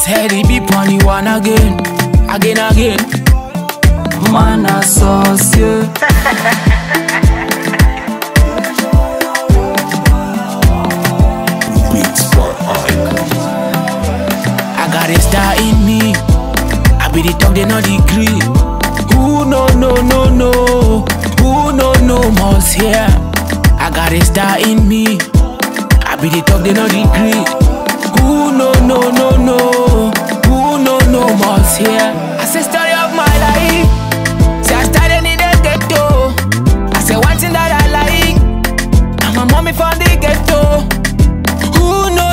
Said he be funny one again. Man associate. I got a star in me. I be the top, they no degree. Who no must hear. I got a star in me. I be the top, they no degree. Who no must hear. I say story of my life. Say I started in the ghetto. I say one thing that I like. And my mommy found the ghetto. Who no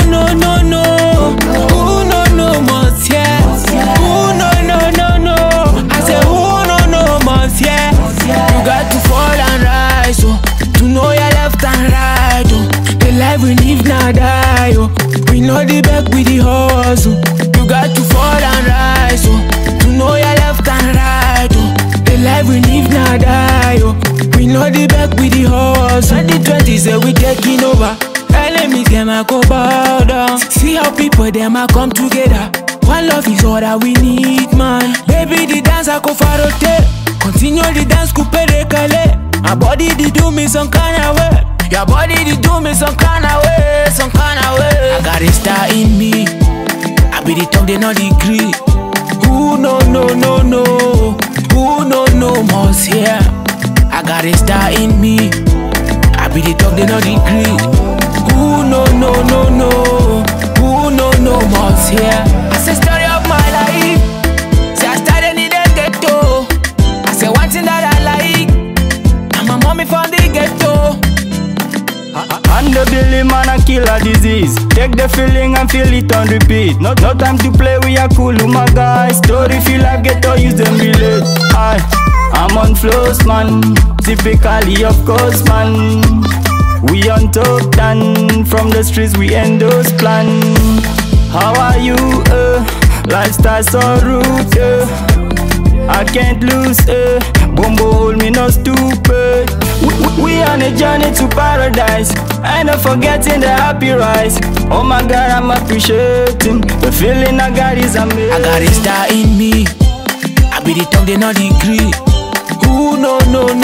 must hear. Who no I say who no must hear. You got to fall and rise, oh, to know your left and right, oh. The life we live now die, oh. We know the back with the hustle. You got to fall and rise, oh, to know your left and right, oh. The life we live now die, oh. We know the back with the hustle. 2020 say we taking over. Enemies them a go bow down. See how people them a come together. One love is all that we need, man. Baby the dance I go farote. Continue the dance coupe de calais. My body they do me some kind of way. Your body they do me some kind of way. I got a star in me. I be the top, they no degree. Who no Who no must hear. I got a star in me. I be the top, they no degree. Who no Who no must hear. I say story of my life. Say I started in the ghetto. I say one thing that I like. And my mommy found the ghetto. And the Billy man a kill a disease. Take the feeling and feel it on repeat. No time to play, we are cool, my guys. Story feel like ghetto, use them relate. I'm on flows, man. Typically, of course, man. We on top, done. From the streets, we endorse plan. How are you, lifestyle so rude, I can't lose, Bombo hold me no stupid. We on a journey to paradise. I not forgetting the happy rise. Oh my God, I'm appreciating the feeling I got is amazing. I got a star in me. I be the top, they no degree. Who no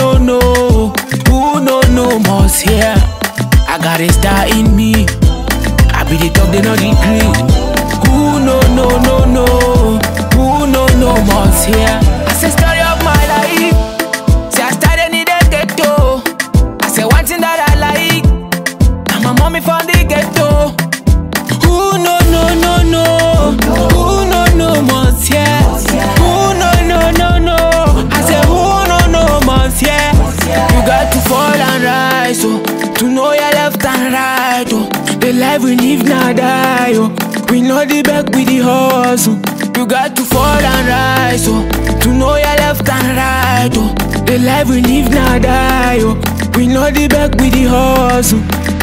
Who no must hear. I got a star in me. I be the top, they no degree. Who no Who no must hear. I say story of my life. Say I started in the ghetto. I say one thing that I like. And my mommy found the ghetto. Who no Who no must hear. Who no I say who no must hear. You got to fall and rise, oh, to know your left and right, oh. The life we live now die, oh. We know the back with the hustle. You got to fall and rise, oh, to know your left and right, oh. The life we live now die, oh. We know the back with the hustle.